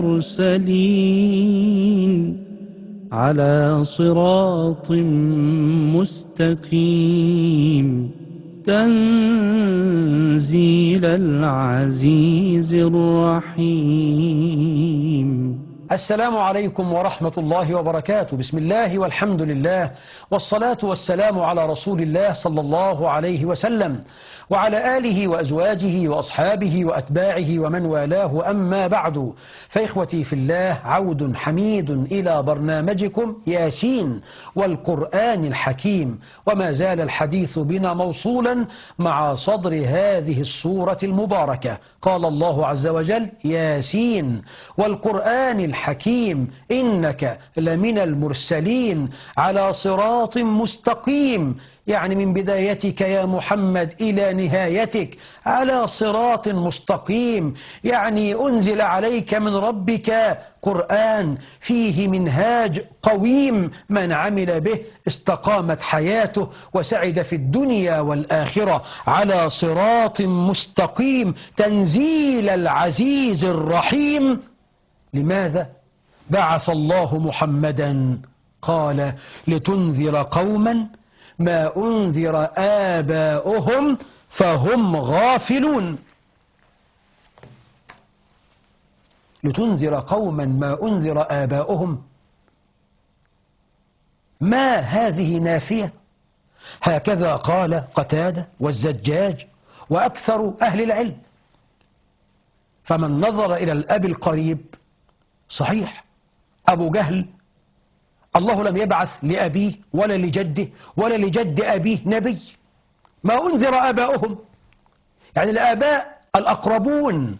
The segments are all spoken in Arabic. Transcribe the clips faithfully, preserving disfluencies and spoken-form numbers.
المرسلين على صراط مستقيم تنزيل العزيز الرحيم. السلام عليكم ورحمة الله وبركاته. بسم الله والحمد لله والصلاة والسلام على رسول الله صلى الله عليه وسلم وعلى آله وأزواجه وأصحابه وأتباعه ومن والاه، أما بعد، فإخوتي في الله، عود حميد إلى برنامجكم ياسين والقرآن الحكيم، وما زال الحديث بنا موصولا مع صدر هذه السورة المباركة. قال الله عز وجل: ياسين والقرآن الحكيم إنك لمن المرسلين على صراط مستقيم، يعني من بدايتك يا محمد إلى نهايتك على صراط مستقيم، يعني أنزل عليك من ربك قرآن فيه منهاج قويم، من عمل به استقامت حياته وسعد في الدنيا والآخرة على صراط مستقيم تنزيل العزيز الرحيم. لماذا بعث الله محمدا؟ قال: لتنذر قوما ما أنذر آباؤهم فهم غافلون. لتنذر قوما ما أنذر آباؤهم، ما هذه نافية، هكذا قال قتادة والزجاج وأكثر أهل العلم. فمن نظر إلى الأب القريب صحيح، أبو جهل الله لم يبعث لأبيه ولا لجده ولا لجد أبيه نبي، ما أنذر آباؤهم، يعني الآباء الأقربون.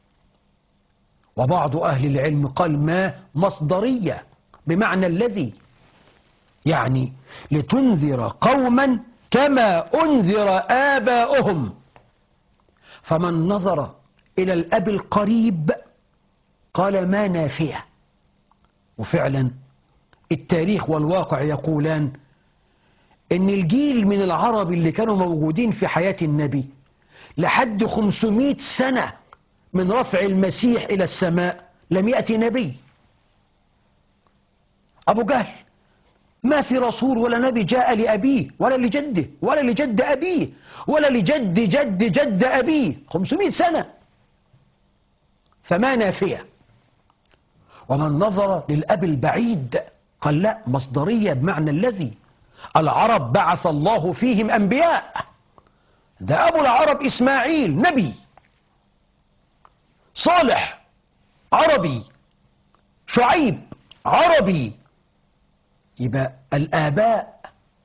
وبعض أهل العلم قال ما مصدرية بمعنى الذي، يعني لتنذر قوما كما أنذر آباؤهم. فمن نظر إلى الأب القريب قال ما نافية. وفعلا التاريخ والواقع يقولان إن الجيل من العرب اللي كانوا موجودين في حياة النبي لحد خمسمائة سنة من رفع المسيح إلى السماء لم يأتي نبي. أبو جهل ما في رسول ولا نبي جاء لأبيه ولا لجده ولا لجد أبيه ولا لجد جد جد أبيه، خمسمائة سنة، فما نافية. ومن نظر للأب البعيد قال لا، مصدرية بمعنى الذي، العرب بعث الله فيهم أنبياء، ده أبو العرب إسماعيل نبي، صالح عربي، شعيب عربي. يبقى الآباء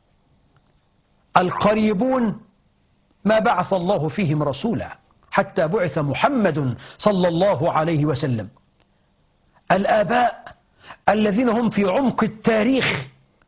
القريبون ما بعث الله فيهم رسولا حتى بعث محمد صلى الله عليه وسلم. الآباء الذين هم في عمق التاريخ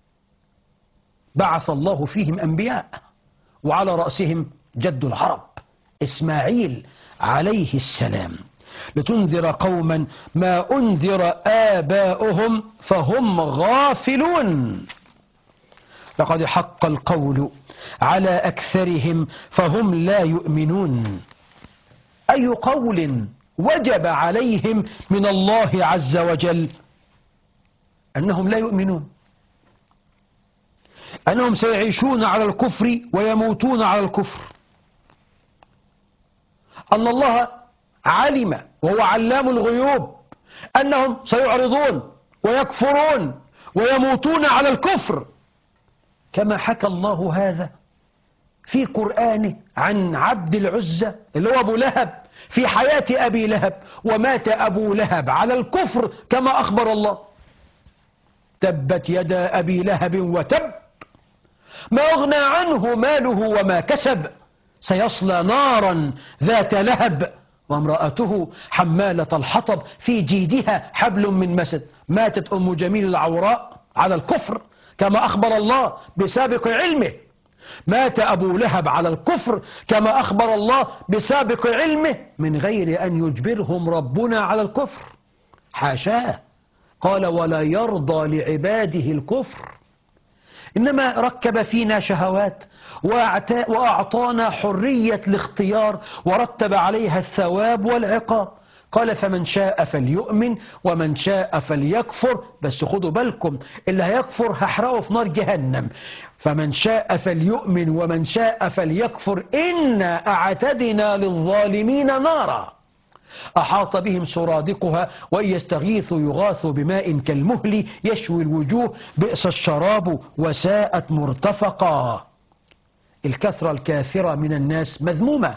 بعث الله فيهم أنبياء، وعلى رأسهم جد العرب إسماعيل عليه السلام. لتنذر قوما ما أنذر آباؤهم فهم غافلون، لقد حق القول على أكثرهم فهم لا يؤمنون. أي قول وجب عليهم من الله عز وجل؟ أنهم لا يؤمنون، أنهم سيعيشون على الكفر ويموتون على الكفر، أن الله علم وهو علام الغيوب أنهم سيعرضون ويكفرون ويموتون على الكفر، كما حكى الله هذا في قرآنه عن عبد العزة اللي هو أبو لهب في حياة أبي لهب، ومات أبو لهب على الكفر كما أخبر الله: تبت يدا أبي لهب وتب ما أغنى عنه ماله وما كسب سيصلى نارا ذات لهب وامرأته حمالة الحطب في جيدها حبل من مسد. ماتت أم جميل العوراء على الكفر كما أخبر الله بسابق علمه، مات أبو لهب على الكفر كما أخبر الله بسابق علمه من غير أن يجبرهم ربنا على الكفر، حاشاه، قال: ولا يرضى لعباده الكفر، إنما ركب فينا شهوات وأعطانا حرية الاختيار ورتب عليها الثواب والعقاب. قال فمن شاء فليؤمن ومن شاء فليكفر، بس خدوا بالكم اللي هيكفر هحرقه في نار جهنم. فمن شاء فليؤمن ومن شاء فليكفر إنا أعتدنا للظالمين نارا أحاط بهم سرادقها وإن يستغيثوا يغاثوا بماء كالمهل يشوي الوجوه بئس الشراب وساءت مرتفقا. الكثرة الكاثرة من الناس مذمومة،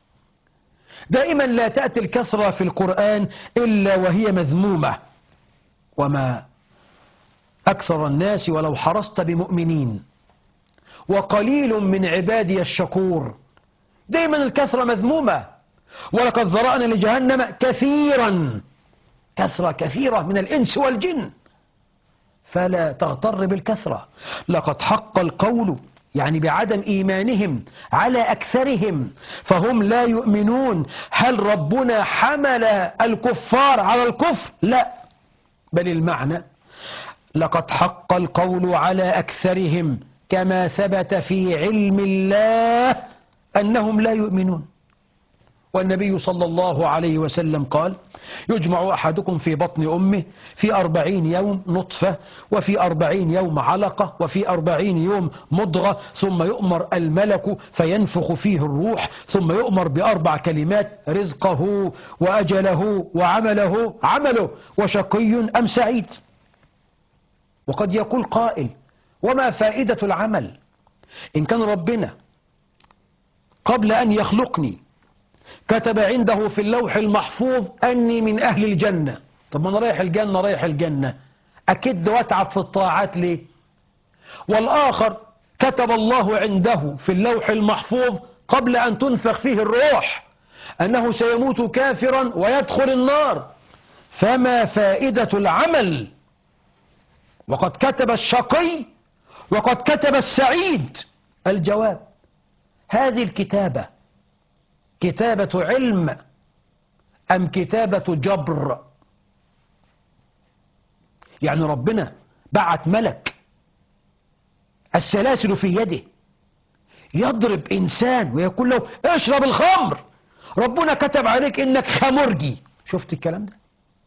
دائما لا تأتي الكثرة في القرآن إلا وهي مذمومة. وما أكثر الناس ولو حرصت بمؤمنين وقليل من عبادي الشكور، دائما الكثرة مذمومة. ولقد ذرأنا لجهنم كثيرا، كثرة كثيرة من الإنس والجن، فلا تغتر بالكثرة. لقد حق القول يعني بعدم إيمانهم على أكثرهم فهم لا يؤمنون. هل ربنا حمل الكفار على الكفر؟ لا، بل المعنى لقد حق القول على أكثرهم كما ثبت في علم الله أنهم لا يؤمنون. والنبي صلى الله عليه وسلم قال يجمع أحدكم في بطن أمه في أربعين يوم نطفة وفي أربعين يوم علقة وفي أربعين يوم مضغة ثم يؤمر الملك فينفخ فيه الروح ثم يؤمر بأربع كلمات رزقه وأجله وعمله عمله وشقي أم سعيد. وقد يقول قائل وما فائدة العمل إن كان ربنا قبل أن يخلقني كتب عنده في اللوح المحفوظ أني من أهل الجنة؟ طب ما أنا رايح الجنة رايح الجنة أكد واتعب في الطاعات ليه؟ والآخر كتب الله عنده في اللوح المحفوظ قبل أن تنفخ فيه الروح أنه سيموت كافرا ويدخل النار، فما فائدة العمل؟ وقد كتب الشقي وقد كتب السعيد. الجواب هذه الكتابة كتابة علم أم كتابة جبر؟ يعني ربنا بعت ملك السلاسل في يده يضرب إنسان ويقول له اشرب الخمر، ربنا كتب عليك إنك خمرجي. شفت الكلام ده؟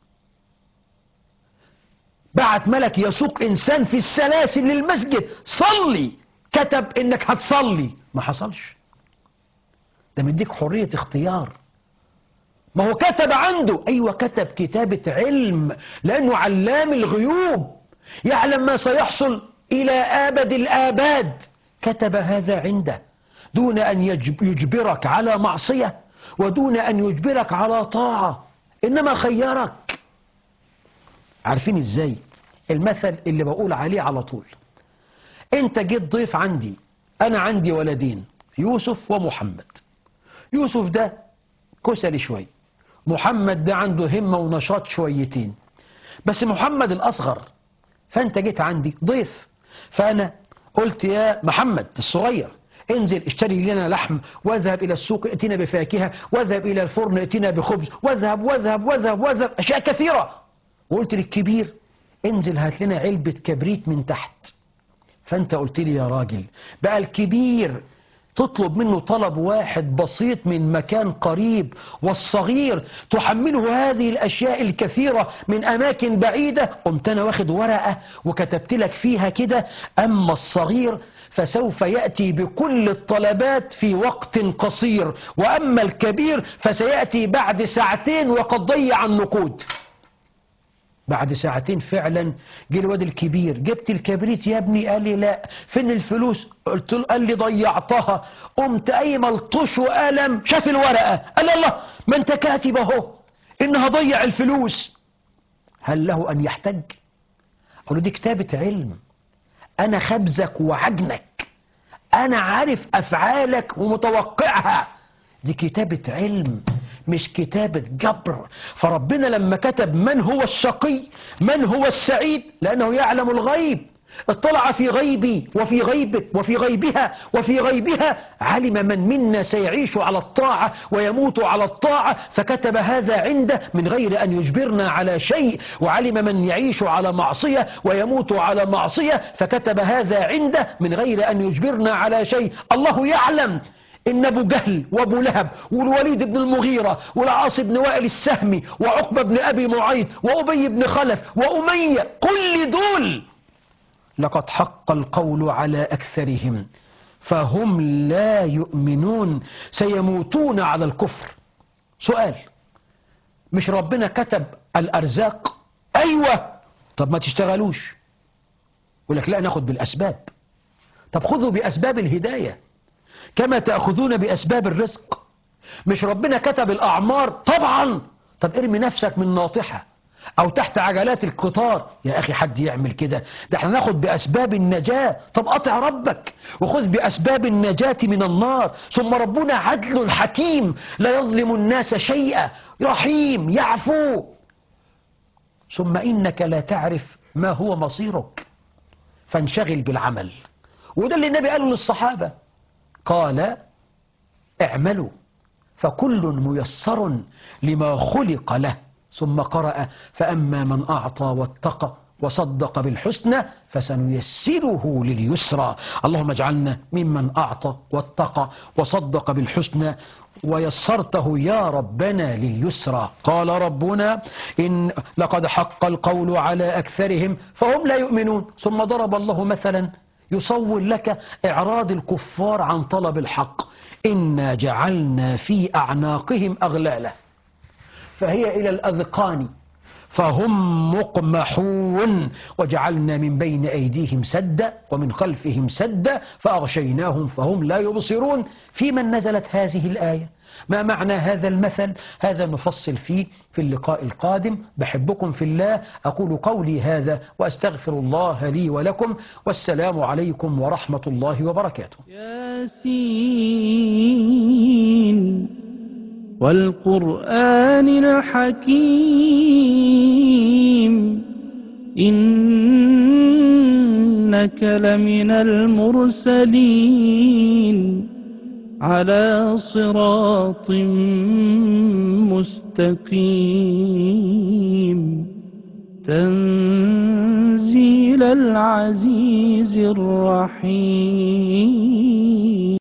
بعت ملك يسوق إنسان في السلاسل للمسجد صلي، كتب إنك هتصلي، ما حصلش. ده مديك حرية اختيار. ما هو كتب عنده، أيوة كتب كتابة علم لأنه علام الغيوب يعلم ما سيحصل إلى آبد الآباد. كتب هذا عنده دون أن يجبرك على معصية ودون أن يجبرك على طاعة، إنما خيرك. عارفين إزاي؟ المثل اللي بقول عليه على طول، أنت جيت ضيف عندي، أنا عندي ولدين يوسف ومحمد. يوسف ده كسل شوي، محمد ده عنده همة ونشاط شويتين، بس محمد الأصغر. فأنت جيت عندي ضيف، فأنا قلت يا محمد الصغير انزل اشتري لنا لحم، واذهب إلى السوق ائتنا بفاكهة، واذهب إلى الفرن ائتنا بخبز، واذهب واذهب واذهب واذهب أشياء كثيرة. وقلت للكبير انزل هات لنا علبة كبريت من تحت. فأنت قلت لي يا راجل بقى الكبير تطلب منه طلب واحد بسيط من مكان قريب، والصغير تحمله هذه الأشياء الكثيرة من أماكن بعيدة. قمت أنا واخد ورقة وكتبت لك فيها كده أما الصغير فسوف يأتي بكل الطلبات في وقت قصير، وأما الكبير فسيأتي بعد ساعتين وقد ضيع النقود. بعد ساعتين فعلا جه الواد الكبير، جبت الكبريت يا ابني؟ قال لي لا. فين الفلوس؟ قلت له، قال لي ضيعتها. قمت اي ملطش وقلم، شاف الورقه قال لي الله ما انت كاتب اهو انها ضيع الفلوس. هل له ان يحتج؟ اقول له دي كتابه علم، انا خبزك وعجنك، انا عارف افعالك ومتوقعها. دي كتابه علم مش كتابة جبر. فربنا لما كتب من هو الشقي من هو السعيد لأنه يعلم الغيب، اطلع في غيبي وفي غيبك وفي غيبها وفي غيبها، علم من منا سيعيش على الطاعة ويموت على الطاعة فكتب هذا عنده من غير أن يجبرنا على شيء، وعلم من يعيش على معصية ويموت على معصية فكتب هذا عنده من غير أن يجبرنا على شيء. الله يعلم إن أبو جهل وأبو لهب والوليد بن المغيرة والعاص بن وائل السهمي وعقبة بن أبي معيط وأبي بن خلف وأمية، كل دول لقد حق القول على أكثرهم فهم لا يؤمنون، سيموتون على الكفر. سؤال، مش ربنا كتب الأرزاق؟ أيوة، طب ما تشتغلوش؟ يقول لك لا، ناخد بالأسباب. طب خذوا بأسباب الهداية كما تأخذون بأسباب الرزق. مش ربنا كتب الأعمار؟ طبعا. طب ارمي نفسك من ناطحة أو تحت عجلات القطار. يا أخي حد يعمل كده؟ ده احنا ناخد بأسباب النجاة. طب أطع ربك وخذ بأسباب النجاة من النار. ثم ربنا عدل حكيم لا يظلم الناس شيئا، رحيم يعفو. ثم إنك لا تعرف ما هو مصيرك فانشغل بالعمل. وده اللي النبي قاله للصحابة، قال اعملوا فكل ميسر لما خلق له. ثم قرأ فأما من أعطى واتقى وصدق بالحسنى فسنيسره لليسرى. اللهم اجعلنا ممن أعطى واتقى وصدق بالحسنى ويسرته يا ربنا لليسرى. قال ربنا إن لقد حق القول على أكثرهم فهم لا يؤمنون. ثم ضرب الله مثلا يصور لك إعراض الكفار عن طلب الحق. إنا جعلنا في أعناقهم أغلالا فهي إلى الأذقان فهم مقمحون وجعلنا من بين أيديهم سدا ومن خلفهم سدا فأغشيناهم فهم لا يبصرون. في من نزلت هذه الآية؟ ما معنى هذا المثل؟ هذا نفصل فيه في اللقاء القادم. بحبكم في الله، أقول قولي هذا وأستغفر الله لي ولكم، والسلام عليكم ورحمة الله وبركاته. ياسين والقرآن الحكيم إنك لمن المرسلين على صراط مستقيم تنزيل العزيز الرحيم.